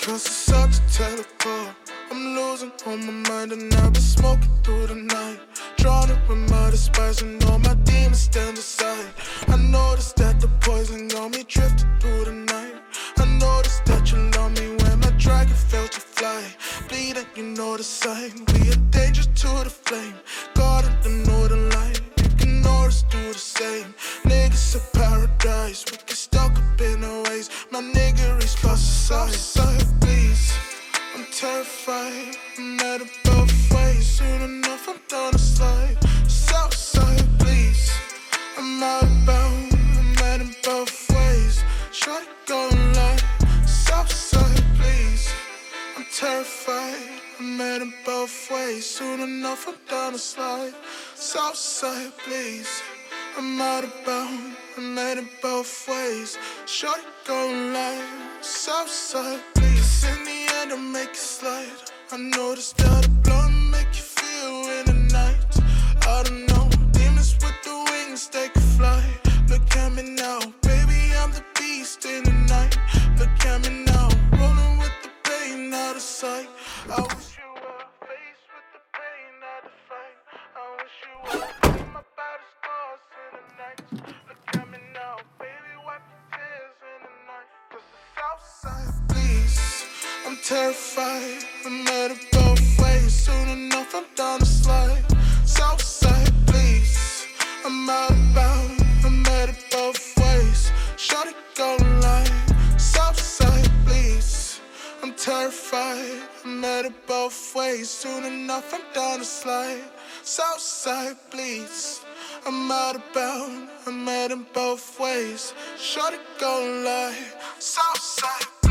Cause it's such a teleport. I'm losing on my mind and I've been smoking through the night, trying to remember the spice and all my demons stand aside. I noticed that the poison got me drifting through the night. I noticed that you love me when my dragon failed to fly. Bleeding, you know the sign. We a danger to the flame. God, I don't know the line. You can notice, do the same. Niggas a paradise. We get stuck up in our ways. My nigga reach past the side, please. I'm terrified. I'm at it both ways. Soon enough, I'm down the slide. Southside, please. I'm out of bounds. I'm at it both ways. Shawty going like Southside, please. I'm terrified. I'm at it both ways. Soon enough, I'm down the slide. Southside, please. I'm out of bounds. I'm at it both ways. Shawty going like Southside, please. 'Cause in the end, I'll make it slide. I noticed that a blunt make you feel in the night. I don't know, demons with the wings, they can fly. Look at me now, baby, I'm the beast in the night. Look at me now, rolling with the pain out of sight. I wish you were faced with the pain out of fight. I wish you were in my body scars in the night. Look at me now, baby, wipe your tears in the night. 'Cause the Southside, please. I'm terrified, I'm at it both ways. Soon enough, I'm down the slide. Southside, please. I'm out of bounds, I'm at it both ways. Shawty going like Southside, please. I'm terrified, I'm at it both ways. Soon enough, I'm down the slide. Southside, please. I'm out of bounds, I'm at it both ways. Shawty going like Southside.